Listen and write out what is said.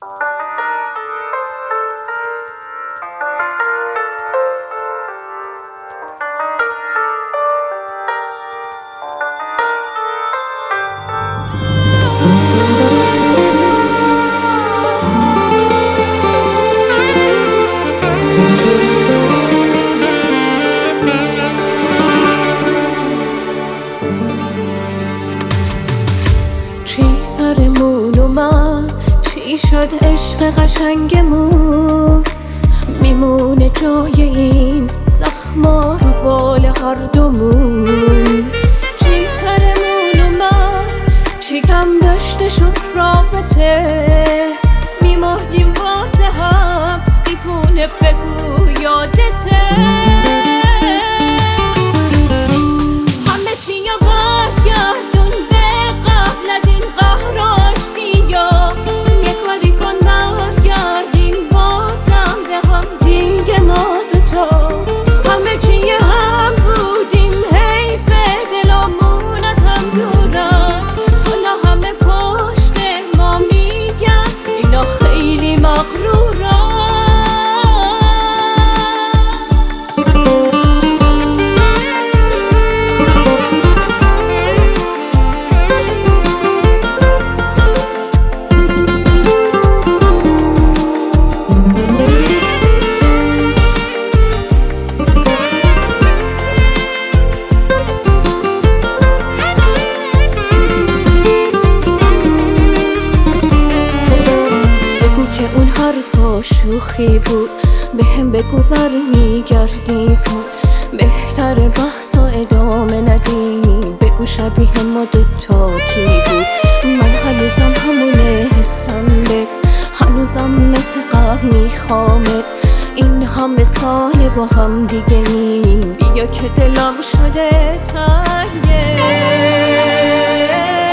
چی سرمون اومد، چی شد عشق قشنگمون؟ میمونه جای این زخما رو بال هر دومون. چی سرمون اومد، چی کم داشته شد رابطه؟ میمردیم واسه هم، دیفونه بگو یادته؟ همه چی یا برگردون به قبل از این قهر آشتی، یا یه کاری کن برگردیم بازم به هم دیگه ما دوتا. همه چی هم بودیم، حیف دلامون از هم دورن، حالا همه پشت ما میگن اینا خیلی مغرورن. اون حرفا شوخی بود، بهم بگو برمیگردی زود. بهتر بحثا ادامه ندیم، بگو شبیه ما دوتا کی بود؟ من هنوزم همونه حسم بهت، هنوزم مثل قبل میخوامت. این همه سال با هم دیگه نیم، بیا که دلم شده تنگه.